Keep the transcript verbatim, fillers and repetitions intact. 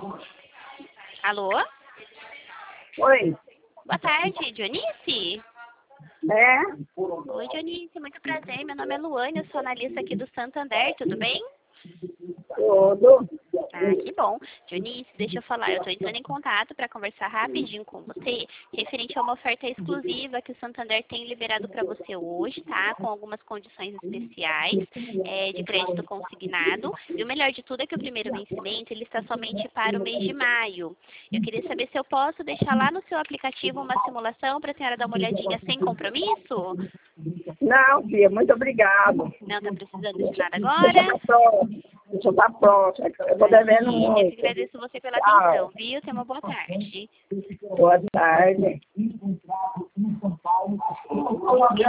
Alô? Oi. Boa tarde, Dionice? É? Oi, Dionice, muito prazer. Meu nome é Luane, eu sou analista aqui do Santander, tudo bem? Tudo. Ah, que bom. Dionice, deixa eu falar, eu estou entrando em contato para conversar rapidinho com você, referente a uma oferta exclusiva que o Santander tem liberado para você hoje, tá? Com algumas condições especiais, é, de crédito consignado. E o melhor de tudo é que o primeiro vencimento, ele está somente para o mês de maio. Eu queria saber se eu posso deixar lá no seu aplicativo uma simulação para a senhora dar uma olhadinha sem compromisso? Não, filha, muito obrigado. Não está precisando de nada Deixa agora? pra próxima. Deixa pra próxima. Eu tô devendo Imagina, eu muito. que agradeço você pela Tchau. atenção, viu? Tenha uma boa tarde. Boa tarde.